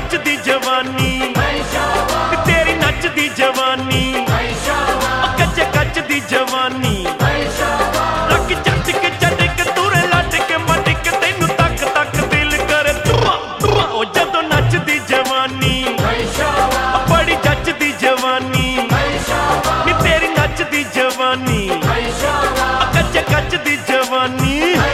ਜੱਚਦੀ ਜਵਾਨੀ ਤੇਰੀ ਨੱਚਦੀ ਜਵਾਨੀ ਕੱਚੇ ਕੱਚ ਦੀ ਜਵਾਨੀ ਰੱਖ ਜੱਜ ਕੇ ਜੱਜ ਕੇ ਤੁਰੇ ਲੱਟ ਕੇ ਮੱਟ ਕੇ ਤੈਨੂੰ ਤੱਕ ਤੱਕ ਦਿਲ ਕਰੇ ਧੂਆ ਧੂਆ ਉਹ ਜਦੋਂ ਨੱਚਦੀ ਜਵਾਨੀ ਬੜੀ ਜੱਚਦੀ ਜਵਾਨੀ ਨੀ ਤੇਰੀ ਨੱਚਦੀ ਜਵਾਨੀ ਕੱਚੇ ਕੱਚ ਦੀ ਜਵਾਨੀ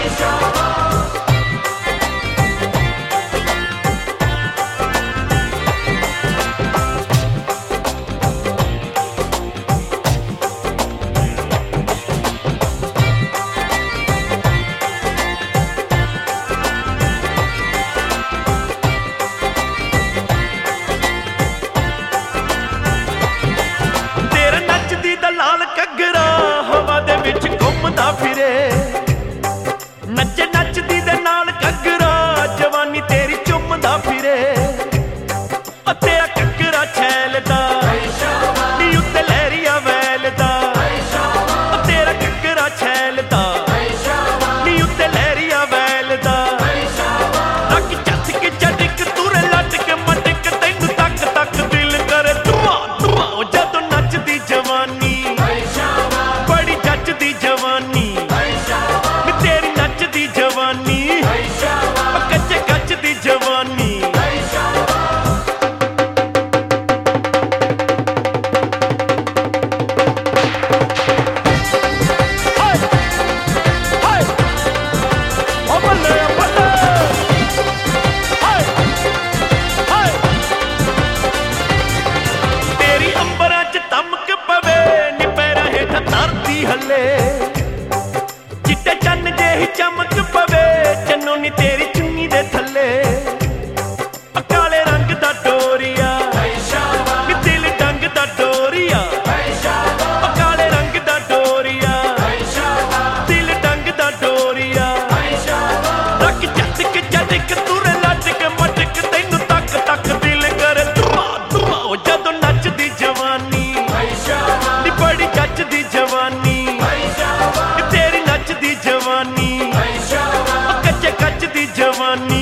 ਲਾਲ ਘੱਗਰਾ ਹਵਾ ਦੇ ਵਿੱਚ ਘੁੰਮਦਾ ਫਿਰੇ ਨੱਚੇ ਨੱਚਦੀ ਦੇ ਨਾਲ ਘੱਗਰਾ ਜਵਾਨੀ ਤੇਰੀ ਚੁੰਮਦਾ ਫਿਰੇ ਤੇਰਾ ਘੱਗਰਾ ਛੈਲਦਾ ਨੀ ਉੱਤੇ ਲਹਿਰੀਆ ਵੈਲਦਾ ਤੇਰਾ ਘੱਗਰਾ ਛੈਲਦਾ ਨੀ ਉੱਤੇ ਲਹਿਰੀਆ ਵੈਲਦਾ ਰੱਖ ਚੱਥ ਕੇ ਚੱਟਕ ਤੁਰੇ ਲੱਟ ਕੇ ਮਟਕ ਤੈਨੂੰ ਤੱਕ ਤੱਕ ਦਿਲ ਕਰੇ ਧੂਆ ਧੂਆ ਉਹ ਜਦੋਂ ਨੱਚਦੀ ਜਵਾਨੀ ਬੜੀ ਜੱਚਦੀ ਜਵਾਨੀ ਨੀ ਤੇਰੀ ਨੱਚਦੀ ਜਵਾਨੀ ਕੱਚੇ ਕੱਚ ਦੀ ਜਵਾਨੀ ਤੇਰੀ ਅੰਬਰਾਂ ਚ ਧਮਕ ਪਵੇ ਨੀ ਪੈਰਾਂ ਹੇਠ ਧਰਤੀ ਹੱਲੇ ਚਿੱਟੇ ਚੰਨ ਜਿਹੀ ਚਮਕ ਪਵੇ ਚੰਨੋ ਨੀ ਤੇਰੀ ਚੁੰਨੀ ਦੇ ਥੱਲੇ ਕਾਲੇ ਰੰਗ ਦਾ ਡੋਰੀਆ ਨੀ ਦਿਲ ਡੰਗ ਦਾ ਡੋਰੀਆ ਕਾਲੇ ਰੰਗ ਦਾ ਡੋਰੀਆ ਦਿਲ ਡੰਗ ਦਾ ਡੋਰੀਆ ਰੱਖ ਜੱਟ ਕੇ ਜੱਟ ਕੇ ਤੁਰੇ ਲੱਟ ਕੇ ਮਟਕ ਤੈਨੂੰ ਤੱਕ ਤੱਕ ਦਿਲ ਕਰੇ ਧੂਆ ਧੂਆ ਉਹ ਜਦੋਂ ਨੱਚਦੀ ਜਵਾਨੀ ਨੀ ਬੜੀ ਜੱਚਦੀ ਜਵਾਨੀ ਨੀ ਤੇਰੀ ਨੱਚਦੀ ਜਵਾਨੀ ਕੱਚੇ ਕੱਚ ਦੀ ਜਵਾਨੀ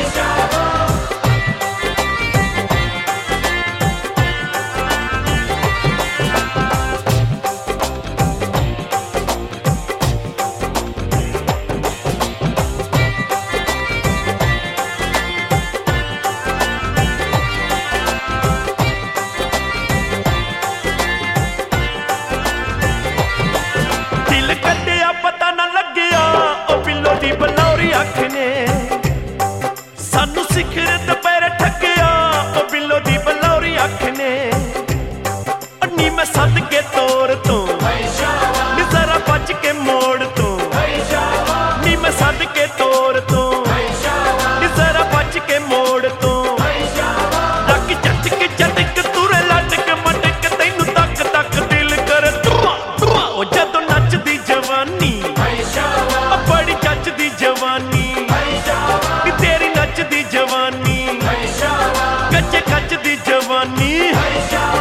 ਦਿਲ ਕੱਢਿਆ ਪਤਾ ਨਾ ਲੱਗਿਆ ਉਹ ਬਿੱਲੋ ਦੀ ਬਲੌਰੀ ਅੱਖ ਨੇ ਸਾਨੂੰ ਸਿਖਰ ਦੁਪਹਿਰ ਠੱਗਿਆ ਉਹ ਬਿੱਲੋ ਦੀ ਬਲੌਰੀ ਅੱਖ ਨੇ ਨੀ ਮੈਂ ਸੱਦ ਕੇ ਤੋਰ ਤੋਂ ਨੀ ਜ਼ਰਾ ਬਚ ਕੇ ਮੋੜ ਤੋਂ ਨੀ ਮੈਂ ਸੱਦ ਕੇ ਤੋਰ ਤੋਂ ਨੀ ਜ਼ਰਾ ਬਚ ਕੇ ਮੋੜ ਤੋਂ ਰੱਖ ਜੱਟ ਕੇ ਜੱਟ ਕੇ ਤੁਰੇ ਲੱਟ ਕੇ ਮਟਕ ਤੈਨੂੰ ਤੱਕ ਤੱਕ ਦਿਲ ਕਰੇ ਧੂਆ ਧੂਆ ਉਹ ਜਦੋਂ ਨੱਚਦੀ ਜਵਾਨੀ ਬੜੀ ਜੱਚਦੀ ਜਵਾਨੀ ਨੀ ਤੇਰੀ ਨੱਚਦੀ ਜਵਾਨੀ ਕੱਚੇ ਕੱਚ ਦੀ ਜਵਾਨੀ